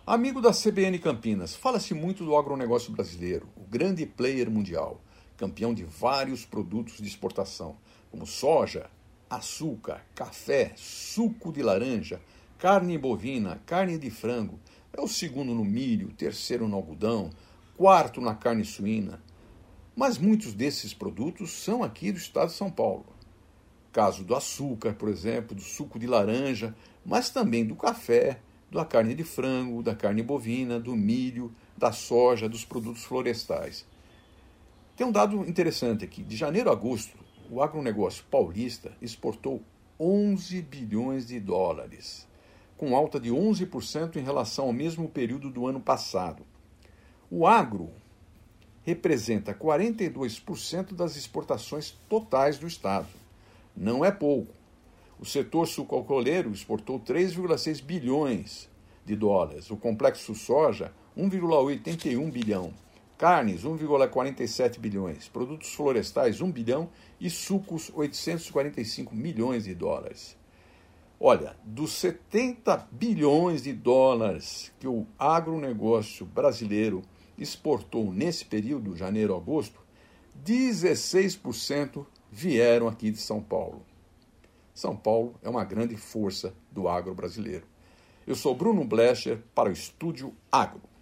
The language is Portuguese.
Amigo da CBN Campinas, fala-se muito do agronegócio brasileiro, o grande player mundial, campeão de vários produtos de exportação, como soja, açúcar, café, suco de laranja, carne bovina, carne de frango. É o segundo no milho, terceiro no algodão, quarto na carne suína. Mas muitos desses produtos são aqui do estado de São Paulo. Caso do açúcar, por exemplo, do suco de laranja, mas também do café, da carne de frango, da carne bovina, do milho, da soja, dos produtos florestais. Tem um dado interessante aqui. De janeiro a agosto, o agronegócio paulista exportou 11 bilhões de dólares, com alta de 11% em relação ao mesmo período do ano passado. O agro representa 42% das exportações totais do estado. Não é pouco. O setor sucroalcooleiro exportou 3,6 bilhões de dólares. O complexo soja, 1,81 bilhão. Carnes, 1,47 bilhões. Produtos florestais, 1 bilhão. E sucos, 845 milhões de dólares. Olha, dos 70 bilhões de dólares que o agronegócio brasileiro exportou nesse período, janeiro a agosto, 16% vieram aqui de São Paulo. São Paulo é uma grande força do agro brasileiro. Eu sou Bruno Blecher para o Estúdio Agro.